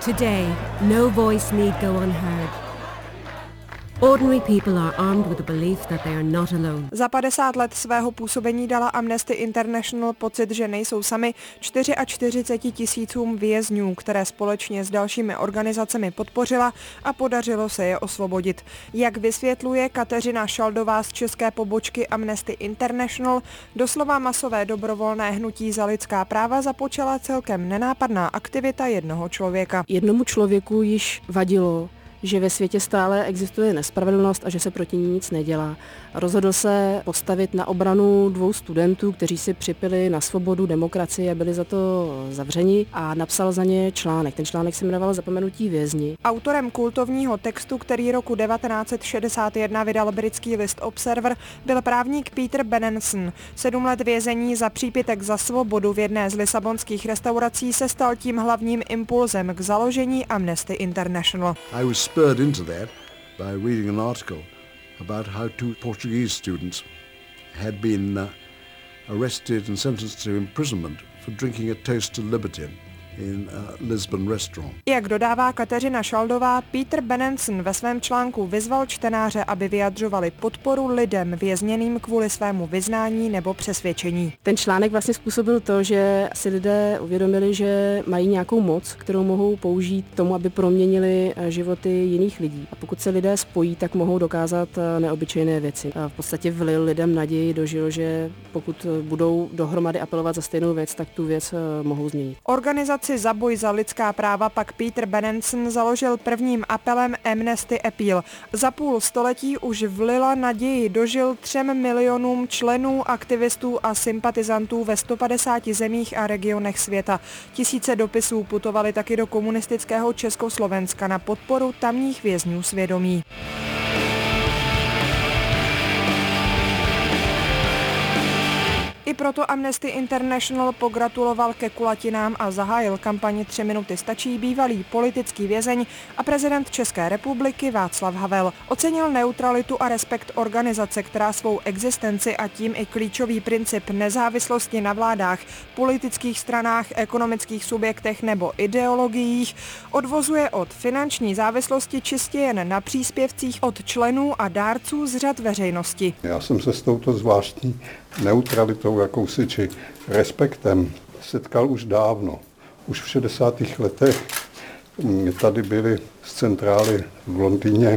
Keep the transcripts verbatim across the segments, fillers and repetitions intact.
Today, no voice need go unheard. Ordinary people are armed with the belief that they are not alone. Za padesát let svého působení dala Amnesty International pocit, že nejsou sami čtyřiceti čtyři tisícům vězňů, které společně s dalšími organizacemi podpořila a podařilo se je osvobodit. Jak vysvětluje Kateřina Šaldová z české pobočky Amnesty International, doslova masové dobrovolné hnutí za lidská práva započala celkem nenápadná aktivita jednoho člověka. Jednomu člověku již vadilo, že ve světě stále existuje nespravedlnost a že se proti ní nic nedělá. Rozhodl se postavit na obranu dvou studentů, kteří si připili na svobodu, demokracii a byli za to zavřeni, a napsal za ně článek. Ten článek se jmenoval Zapomenutí vězni. Autorem kultovního textu, který roku devatenáct set šedesát jedna vydal britský list Observer, byl právník Peter Benenson. Sedm let vězení za přípitek za svobodu v jedné z lisabonských restaurací se stal tím hlavním impulzem k založení Amnesty International. I was spurred into that by reading an article about how two Portuguese students had been uh, arrested and sentenced to imprisonment for drinking a toast to liberty in a Lisbon restaurant. Jak dodává Kateřina Šaldová, Peter Benenson ve svém článku vyzval čtenáře, aby vyjadřovali podporu lidem vězněným kvůli svému vyznání nebo přesvědčení. Ten článek vlastně způsobil to, že si lidé uvědomili, že mají nějakou moc, kterou mohou použít k tomu, aby proměnili životy jiných lidí. A pokud se lidé spojí, tak mohou dokázat neobyčejné věci. A v podstatě vlil lidem naději, dožil, že pokud budou dohromady apelovat za stejnou věc, tak tu věc mohou změnit. Organizace za boj za lidská práva pak Peter Benenson založil prvním apelem Amnesty Appeal. Za půl století už vlila naději, dožil třem milionům členů, aktivistů a sympatizantů ve sto padesáti zemích a regionech světa. Tisíce dopisů putovaly taky do komunistického Československa na podporu tamních vězňů svědomí. I proto Amnesty International pogratuloval ke kulatinám a zahájil kampaň Tři minuty stačí bývalý politický vězeň a prezident České republiky Václav Havel. Ocenil neutralitu a respekt organizace, která svou existenci a tím i klíčový princip nezávislosti na vládách, politických stranách, ekonomických subjektech nebo ideologiích odvozuje od finanční závislosti čistě jen na příspěvcích od členů a dárců z řad veřejnosti. Já jsem se s touto zvláštní neutralitou jakousi či respektem setkal už dávno. Už v šedesátých letech tady byli z centrály v Londýně.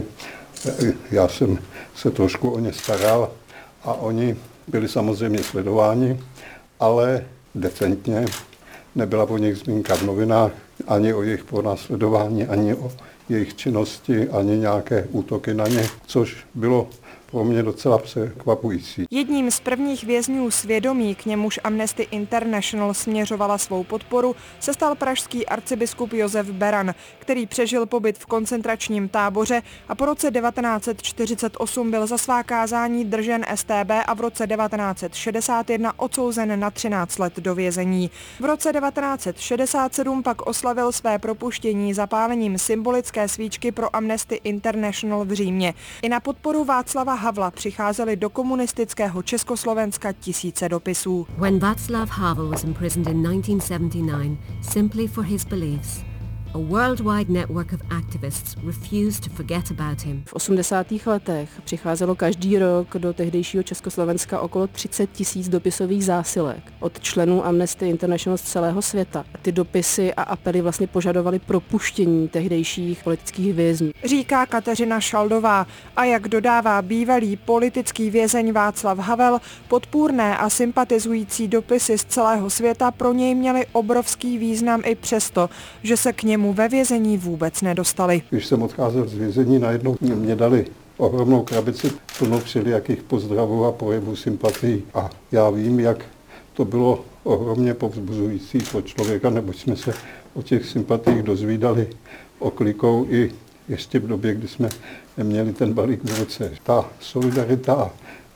Já jsem se trošku o ně staral a oni byli samozřejmě sledováni, ale decentně. Nebyla po nich zmínka v novinách ani o jejich pronásledování, ani o jejich činnosti, ani nějaké útoky na ně, což bylo pro mě docela překvapující. Jedním z prvních vězňů svědomí, k němuž Amnesty International směřovala svou podporu, se stal pražský arcibiskup Josef Beran, který přežil pobyt v koncentračním táboře a po roce devatenáct set čtyřicet osm byl za svá kázání držen S T B a v roce devatenáct set šedesát jedna odsouzen na třináct let do vězení. V roce devatenáct set šedesát sedm pak oslavil své propuštění zapálením symbolické svíčky pro Amnesty International v Římě. I na podporu Václava Havla přicházeli do komunistického Československa tisíce dopisů. When Václav Havel was imprisoned in nineteen seventy-nine simply for his beliefs, a worldwide network of activists refused to forget about him. V osmdesátých letech přicházelo každý rok do tehdejšího Československa okolo třicet tisíc dopisových zásilek od členů Amnesty International z celého světa. A ty dopisy a apely vlastně požadovaly propuštění tehdejších politických vězňů. Říká Kateřina Šaldová a jak dodává bývalý politický vězeň Václav Havel, podpůrné a sympatizující dopisy z celého světa pro něj měly obrovský význam i přesto, že se k němu ve vězení vůbec nedostali. Když jsem odcházel z vězení, najednou mě dali ohromnou krabici plnou všelijakých pozdravů a projevů sympatií. A já vím, jak to bylo ohromně povzbuzující pro člověka, neboť jsme se o těch sympatiích dozvídali oklikou i ještě v době, kdy jsme neměli ten balík v ruce. Ta solidarita a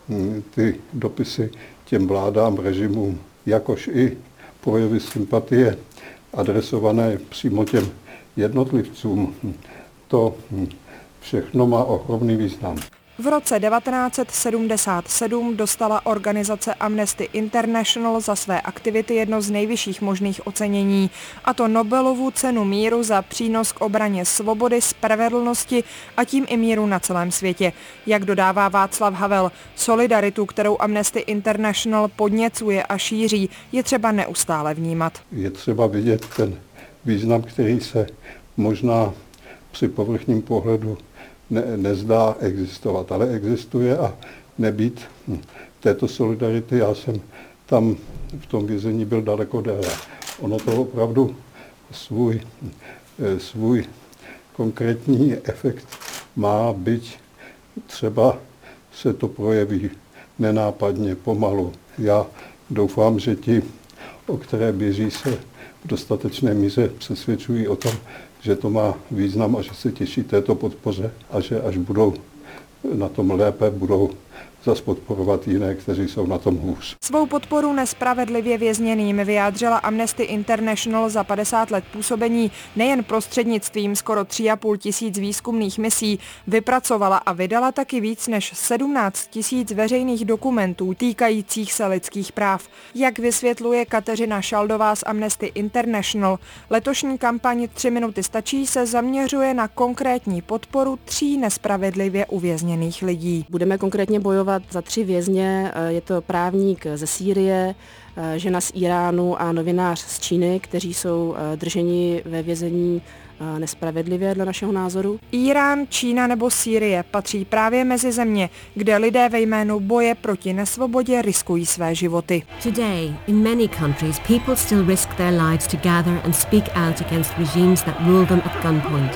ty dopisy těm vládám, režimům, jakož i projevy sympatie adresované přímo těm jednotlivcům, to všechno má ohromný význam. V roce devatenáct set sedmdesát sedm dostala organizace Amnesty International za své aktivity jedno z nejvyšších možných ocenění, a to Nobelovu cenu míru za přínos k obraně svobody, spravedlnosti a tím i míru na celém světě. Jak dodává Václav Havel, solidaritu, kterou Amnesty International podněcuje a šíří, je třeba neustále vnímat. Je třeba vidět ten význam, který se možná při povrchním pohledu ne, nezdá existovat, ale existuje, a nebýt této solidarity, já jsem tam v tom vězení byl daleko déle. Ono to opravdu svůj, svůj konkrétní efekt má, byť třeba se to projeví nenápadně, pomalu. Já doufám, že ti, o které běží, se v dostatečné míře přesvědčují o tom, že to má význam a že se těší této podpoře a že až budou na tom lépe, budou zas podporovat jiné, kteří jsou na tom hůř. Svou podporu nespravedlivě vězněným vyjádřila Amnesty International za padesát let působení nejen prostřednictvím skoro tři a půl tisíc výzkumných misí, vypracovala a vydala taky víc než sedmnáct tisíc veřejných dokumentů týkajících se lidských práv. Jak vysvětluje Kateřina Šaldová z Amnesty International, letošní kampaň Tři minuty stačí se zaměřuje na konkrétní podporu tří nespravedlivě uvězněných lidí. Budeme konkrétně bojovat za tři vězně, je to právník ze Sýrie, žena z Iránu a novinář z Číny, kteří jsou drženi ve vězení nespravedlivě dle našeho názoru. Irán, Čína nebo Sýrie patří právě mezi země, kde lidé ve jménu boje proti nesvobodě riskují své životy. Today, in many countries, people still risk their lives to gather and speak out against regimes that rule them at gunpoint.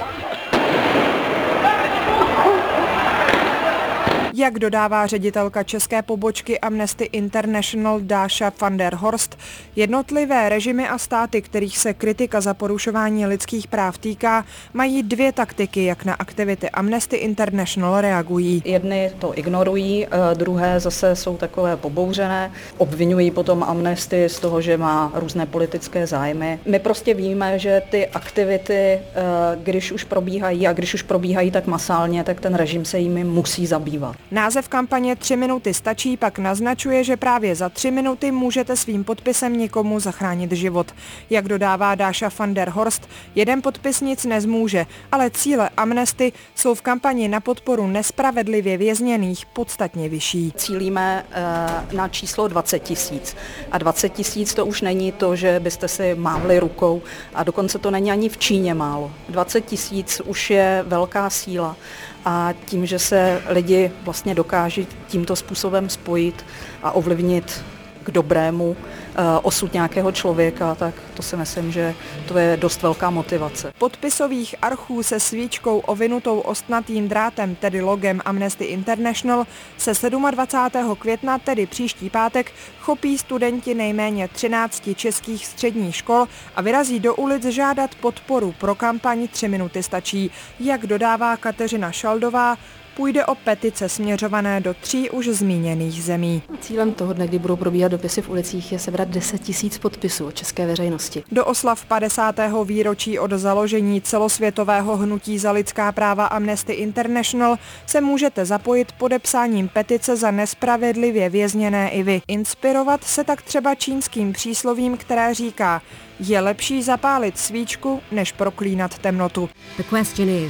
Jak dodává ředitelka české pobočky Amnesty International Dáša van der Horst, jednotlivé režimy a státy, kterých se kritika za porušování lidských práv týká, mají dvě taktiky, jak na aktivity Amnesty International reagují. Jedny to ignorují, druhé zase jsou takové pobouřené, obvinují potom Amnesty z toho, že má různé politické zájmy. My prostě víme, že ty aktivity, když už probíhají a když už probíhají tak masálně, tak ten režim se jimi musí zabývat. Název kampaně Tři minuty stačí pak naznačuje, že právě za tři minuty můžete svým podpisem někomu zachránit život. Jak dodává Dáša van der Horst, jeden podpis nic nezmůže, ale cíle Amnesty jsou v kampani na podporu nespravedlivě vězněných podstatně vyšší. Cílíme na číslo dvacet tisíc. A dvacet tisíc to už není to, že byste si mávli rukou, a dokonce to není ani v Číně málo. dvacet tisíc už je velká síla. A tím, že se lidi vlastně dokáží tímto způsobem spojit a ovlivnit k dobrému osud nějakého člověka, tak to si myslím, že to je dost velká motivace. Podpisových archů se svíčkou ovinutou ostnatým drátem, tedy logem Amnesty International, se dvacátého sedmého května, tedy příští pátek, chopí studenti nejméně třinácti českých středních škol a vyrazí do ulic žádat podporu pro kampaň Tři minuty stačí. Jak dodává Kateřina Šaldová, půjde o petice směřované do tří už zmíněných zemí. Cílem toho dne, kdy budou probíhat dopisy v ulicích, je sebrat deset tisíc podpisů od české veřejnosti. Do oslav padesátého výročí od založení celosvětového hnutí za lidská práva Amnesty International se můžete zapojit podepsáním petice za nespravedlivě vězněné i vy. Inspirovat se tak třeba čínským příslovím, které říká: je lepší zapálit svíčku, než proklínat temnotu. The question is,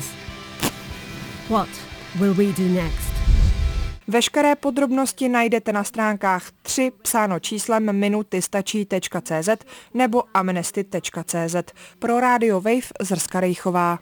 what will we do next? Veškeré podrobnosti najdete na stránkách tři psáno číslem minutystačí tečka cé zet nebo amnesty tečka cé zet. Pro rádio Wave Zrska Rejchová.